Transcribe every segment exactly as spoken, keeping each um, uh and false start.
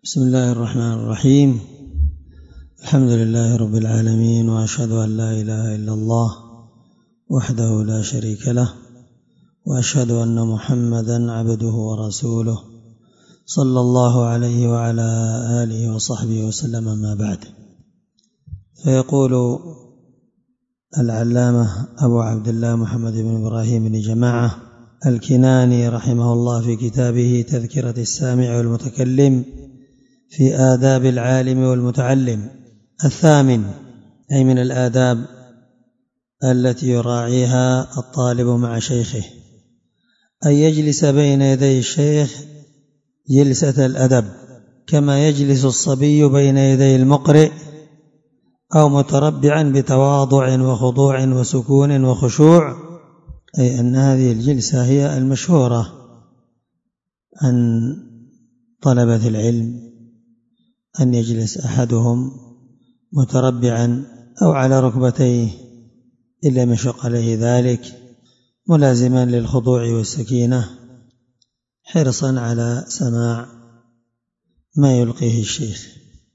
بسم الله الرحمن الرحيم. الحمد لله رب العالمين، وأشهد أن لا إله إلا الله وحده لا شريك له، وأشهد أن محمدا عبده ورسوله صلى الله عليه وعلى آله وصحبه وسلم. ما بعد، فيقول العلامة أبو عبد الله محمد بن إبراهيم بن جماعة الكناني رحمه الله في كتابه تذكرة السامع والمتكلم في آداب العالم والمتعلم: الثامن، أي من الآداب التي يراعيها الطالب مع شيخه، أن يجلس بين يدي الشيخ جلسة الأدب، كما يجلس الصبي بين يدي المقرئ، أو متربعا بتواضع وخضوع وسكون وخشوع، أي أن هذه الجلسة هي المشهورة عن طلبة العلم، أن يجلس أحدهم متربعا أو على ركبتيه إن لم يشق عليه ذلك، ملازما للخضوع والسكينة، حرصا على سماع ما يلقيه الشيخ.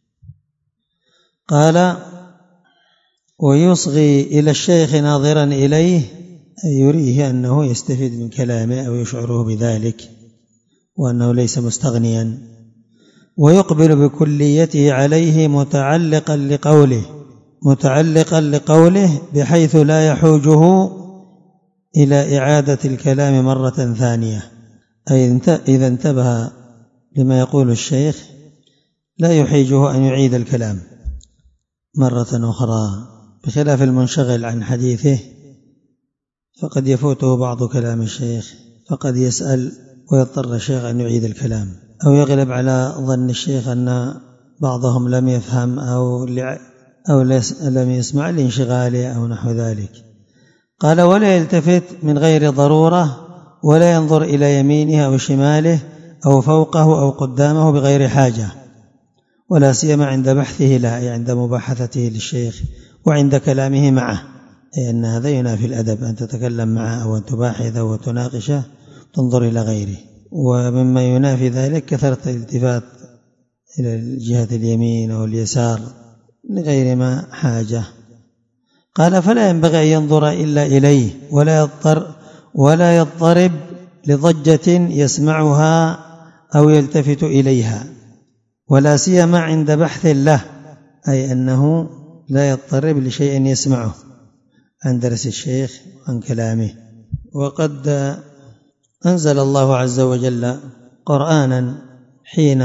قال: ويصغي إلى الشيخ ناظرا إليه، أي يريه أنه يستفيد من كلامه أو يشعره بذلك وأنه ليس مستغنيا، ويقبل بكليته عليه متعلقا لقوله متعلقا لقوله بحيث لا يحوجه إلى إعادة الكلام مرة ثانية، أي إذا انتبه لما يقول الشيخ لا يحيجه أن يعيد الكلام مرة أخرى، بخلاف المنشغل عن حديثه فقد يفوته بعض كلام الشيخ، فقد يسأل ويضطر الشيخ أن يعيد الكلام، أو يغلب على ظن الشيخ أن بعضهم لم يفهم أو أو لم يسمع لانشغاله أو نحو ذلك. قال: ولا يلتفت من غير ضرورة، ولا ينظر إلى يمينه أو شماله أو فوقه أو قدامه بغير حاجة، ولا سيما عند بحثه له، أي عند مباحثته للشيخ وعند كلامه معه، أي أن هذا ينافي الأدب، أن تتكلم معه أو أن تباحثه وتناقشه تنظر إلى غيره. ومما ينافي ذلك كثرة الالتفات إلى جهة اليمين أو اليسار لغير ما حاجة. قال: فلا ينبغي أن ينظر إلا إليه، ولا يضطر ولا يضطرب لضجة يسمعها أو يلتفت إليها، ولا سيما عند بحث له، أي أنه لا يضطرب لشيء يسمعه عن درس الشيخ عن كلامه. وقد أنزل الله عز وجل قرآنا حين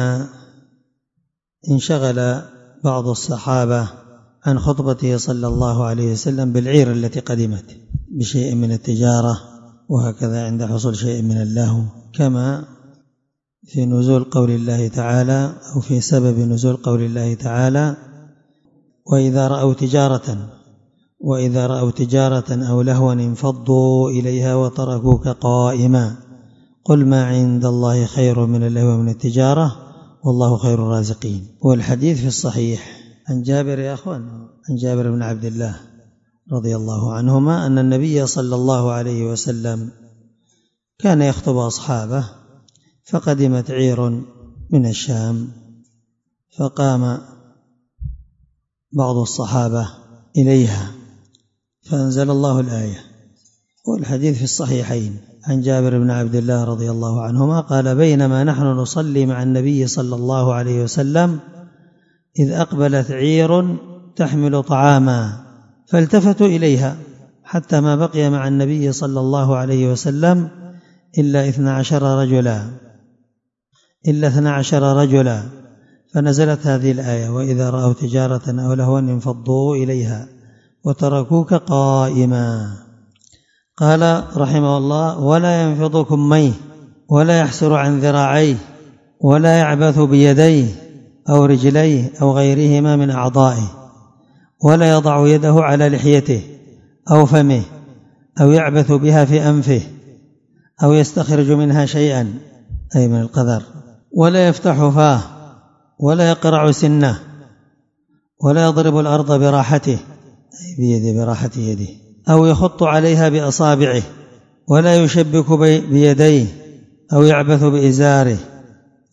انشغل بعض الصحابة عن خطبته صلى الله عليه وسلم بالعير التي قدمت بشيء من التجارة، وهكذا عند حصول شيء من اللهو، كما في نزول قول الله تعالى أو في سبب نزول قول الله تعالى: وإذا رأوا تجارة وإذا رأوا تجارة أو لهوا انفضوا إليها وتركوك قائما قل ما عند الله خير من اللهو ومن التجارة والله خير الرازقين. والحديث في الصحيح عن جابر يا أخوان عن جابر بن عبد الله رضي الله عنهما أن النبي صلى الله عليه وسلم كان يخطب أصحابه، فقدمت عير من الشام، فقام بعض الصحابة إليها فأنزل الله الآية. والحديث في الصحيحين عن جابر بن عبد الله رضي الله عنهما قال: بينما نحن نصلي مع النبي صلى الله عليه وسلم إذ أقبلت عير تحمل طعاما، فالتفتوا إليها حتى ما بقي مع النبي صلى الله عليه وسلم إلا اثنا عشر رجلا إلا اثنا عشر رجلا فنزلت هذه الآية: وإذا رأوا تجارة أو لهوا انفضوا إليها وتركوك قائما. قال رحمه الله: ولا ينفض كميه، ولا يحسر عن ذراعيه، ولا يعبث بيديه أو رجليه أو غيرهما من أعضائه، ولا يضع يده على لحيته أو فمه أو يعبث بها في أنفه أو يستخرج منها شيئا، أي من القذر، ولا يفتح فاه، ولا يقرع سنه، ولا يضرب الأرض براحته، أي بيده براحة يده، أو يخط عليها بأصابعه، ولا يشبك بيديه أو يعبث بإزاره،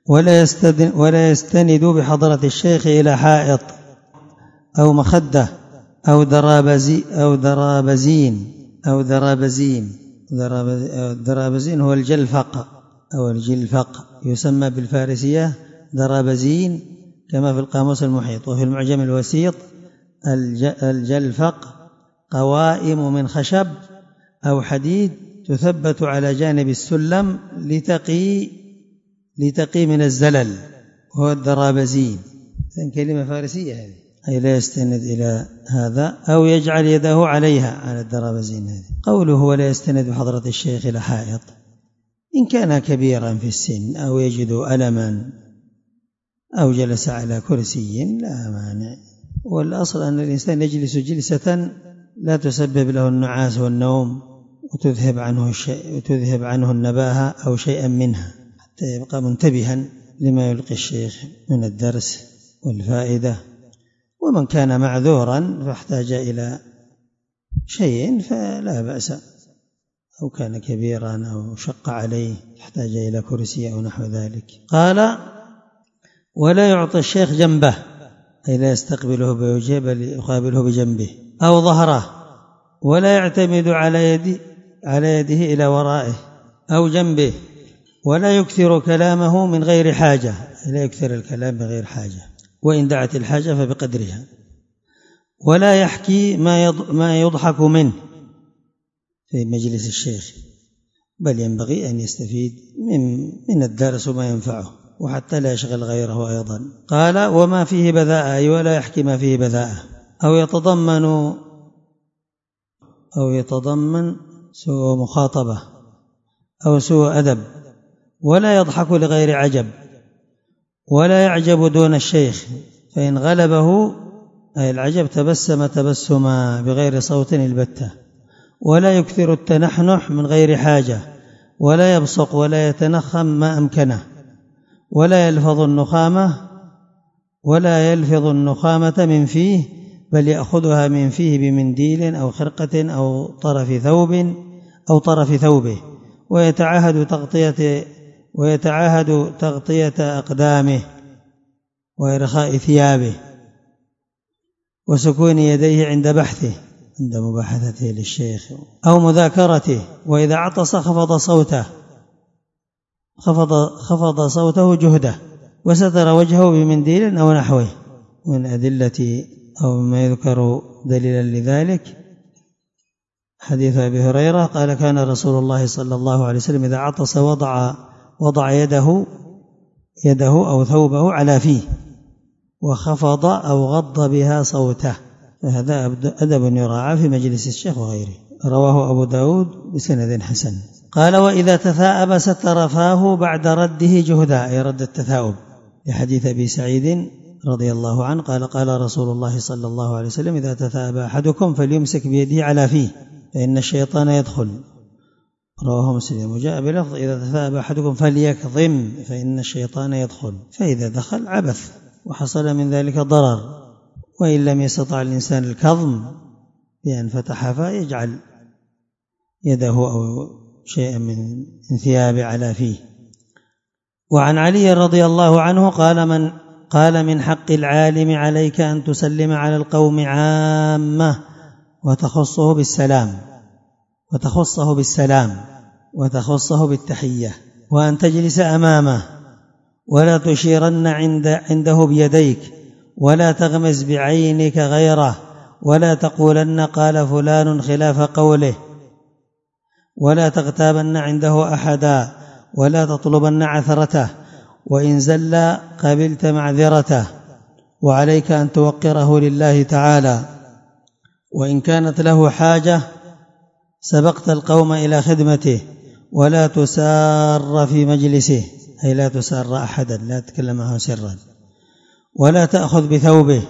ولا يستند, ولا يستند بحضرة الشيخ إلى حائط أو مخدة أو درابزي أو درابزين أو درابزين درابزين هو الجلفق أو الجلفق، يسمى بالفارسية درابزين كما في القاموس المحيط. وفي المعجم الوسيط الجلفق قوائم من خشب أو حديد تثبت على جانب السلم لتقي لتقي من الزلل، هو الدرابزين. كلمة فارسية هذه، أي لا يستند إلى هذا أو يجعل يده عليها على الدرابزين هذه. قوله ولا يستند بحضرة الشيخ إلى حائط، إن كان كبيرا في السن أو يجد ألما أو جلس على كرسي لا مانع، والأصل أن الإنسان يجلس جلسة لا تسبب له النعاس والنوم وتذهب عنه الشيء وتذهب عنه النباهة أو شيئا منها، حتى يبقى منتبها لما يلقي الشيخ من الدرس والفائدة. ومن كان معذورا فاحتاج إلى شيء فلا بأس، أو كان كبيرا أو شق عليه يحتاج إلى كرسي أو نحو ذلك. قال ولا يعطي الشيخ جنبه، أي لا يستقبله بوجهه بل يقابله بجنبه أو ظهره، ولا يعتمد على يده على يده إلى ورائه أو جنبه، ولا يكثر كلامه من غير حاجة، لا يكثر الكلام من غير حاجة، وإن دعت الحاجة فبقدرها. ولا يحكي ما يضحك منه في مجلس الشيخ، بل ينبغي أن يستفيد من, من الدرس وما ينفعه، وحتى لا يشغل غيره أيضا. قال وما فيه بذاءة، أي ولا يحكي ما فيه بذاءة أو يتضمن أو يتضمن سوء مخاطبة أو سوء أدب، ولا يضحك لغير عجب، ولا يعجب دون الشيخ، فإن غلبه أي العجب تبسم تبسما بغير صوت البتة، ولا يكثر التنحنح من غير حاجة، ولا يبصق ولا يتنخم ما أمكنه، ولا يلفظ النخامة ولا يلفظ النخامة من فيه، بل يأخذها من فيه بمنديل أو خرقة أو طرف ثوب أو طرف ثوبه، ويتعاهد تغطية ويتعاهد تغطية أقدامه وإرخاء ثيابه وسكون يديه عند بحثه عند مباحثته للشيخ أو مذاكرته. وإذا عطس خفض صوته خفض, خفض صوته جهده، وستر وجهه بمنديل أو نحوه. من أدلة أو ما يذكر دليلا لذلك حديث أبي هريرة قال كان رسول الله صلى الله عليه وسلم إذا عطس وضع وضع يده يده أو ثوبه على فيه وخفض أو غض بها صوته، فهذا أدب يراعى في مجلس الشيخ وغيره. رواه أبو داود بسند حسن. قال وإذا تثاءب ستر فاه بعد رده جهدا، أي رد التثاؤب، لحديث أبي سعيد رضي الله عنه قال قال رسول الله صلى الله عليه وسلم إذا تثاءب أحدكم فليمسك بيده على فيه فإن الشيطان يدخل. رواه مسلم. وجاء بلفظ إذا تثاءب أحدكم فليكظم فإن الشيطان يدخل، فإذا دخل عبث وحصل من ذلك ضرر. وإن لم يستطع الإنسان الكظم بأن فتح فاه يجعل يده أو شيئا من ثيابه على فيه. وعن علي رضي الله عنه قال من قال من حق العالم عليك أن تسلم على القوم عامة وتخصه بالسلام وتخصه بالسلام وتخصه بالتحية، وأن تجلس أمامه ولا تشيرن عند عنده بيديك، ولا تغمز بعينك غيره، ولا تقولن قال فلان خلاف قوله، ولا تغتابن عنده أحدا، ولا تطلبن عثرته، وإن زل قبلت معذرته، وعليك أن توقره لله تعالى، وإن كانت له حاجة سبقت القوم إلى خدمته، ولا تسار في مجلسه، أي لا تسار أحدا، لا تتكلم معه سرا، ولا تأخذ بثوبه،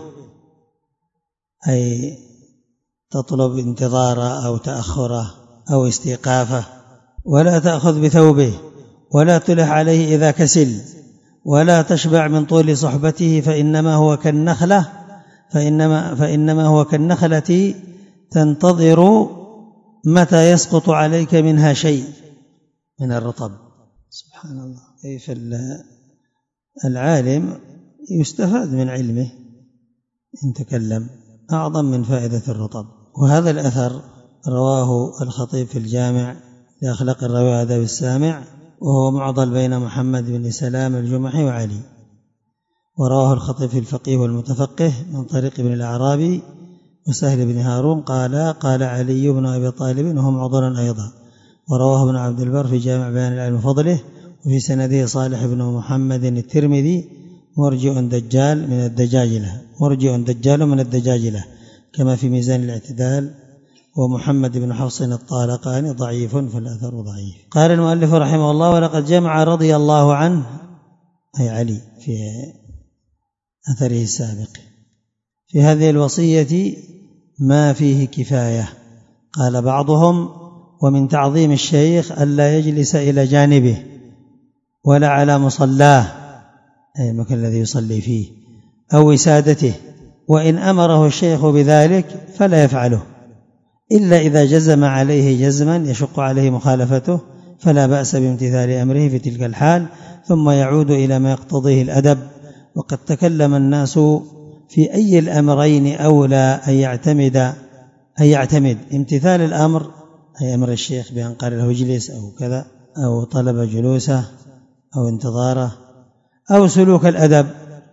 أي تطلب انتظاره أو تأخره أو استيقافه، ولا تأخذ بثوبه، ولا تلح عليه إذا كسل، ولا تشبع من طول صحبته، فإنما هو كالنخلة فإنما, فإنما هو كالنخلة تنتظر متى يسقط عليك منها شيء من الرطب. سبحان الله. أي العالم يستفاد من علمه إن تكلم أعظم من فائدة الرطب. وهذا الأثر رواه الخطيب في الجامع لأخلاق الراوي وآداب السامع، وهو معضل بين محمد بن سلام الجمحي وعلي. ورواه الخطيب في الفقيه والمتفقه من طريق ابن الأعرابي وسهل بن هارون قال قال علي بن أبي طالب وهو معضل أيضا. ورواه ابن عبد البر في جامع بيان العلم وفضله، وفي سنده صالح بن محمد الترمذي مرجئ دجال من الدجاجلة مرجئ دجال من الدجاجلة كما في ميزان الاعتدال. ومحمد بن حفص الطالقاني ضعيف فالأثر ضعيف. قال المؤلف رحمه الله: ولقد جمع رضي الله عنه أي علي في أثره السابق في هذه الوصية ما فيه كفاية. قال بعضهم: ومن تعظيم الشيخ ألا يجلس إلى جانبه ولا على مصلاه أي المكان الذي يصلي فيه أو وسادته، وإن أمره الشيخ بذلك فلا يفعله إلا إذا جزم عليه جزما يشق عليه مخالفته، فلا بأس بامتثال أمره في تلك الحال، ثم يعود إلى ما يقتضيه الأدب. وقد تكلم الناس في أي الأمرين أولى أن يعتمد أن يعتمد امتثال الأمر أي أمر الشيخ بأن قال له اجلس أو كذا أو طلب جلوسه أو انتظاره، أو سلوك الأدب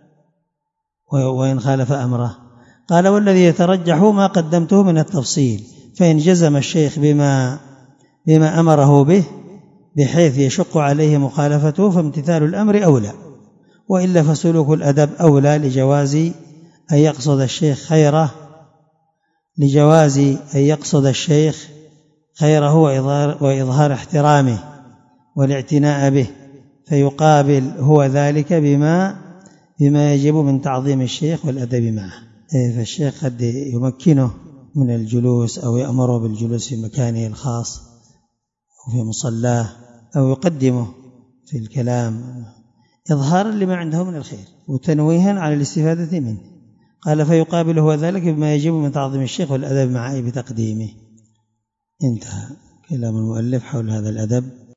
وإن خالف أمره. قال: والذي يترجح ما قدمته من التفصيل، فإن جزم الشيخ بما بما أمره به بحيث يشق عليه مخالفته فامتثال الأمر أولى، وإلا فسلوك الأدب أولى لجواز أن يقصد الشيخ خيره لجواز أن يقصد الشيخ خيره وإظهار, وإظهار احترامه والاعتناء به، فيقابل هو ذلك بما بما يجب من تعظيم الشيخ والأدب معه. فالشيخ قد يمكنه من الجلوس أو يأمره بالجلوس في مكانه الخاص أو في مصلاه، أو يقدمه في الكلام إظهارا لما عنده من الخير وتنويها على الاستفادة منه. قال: فيقابل هو ذلك بما يجب من تعظيم الشيخ والأدب معه بتقديمه. انتهى كلام المؤلف حول هذا الأدب.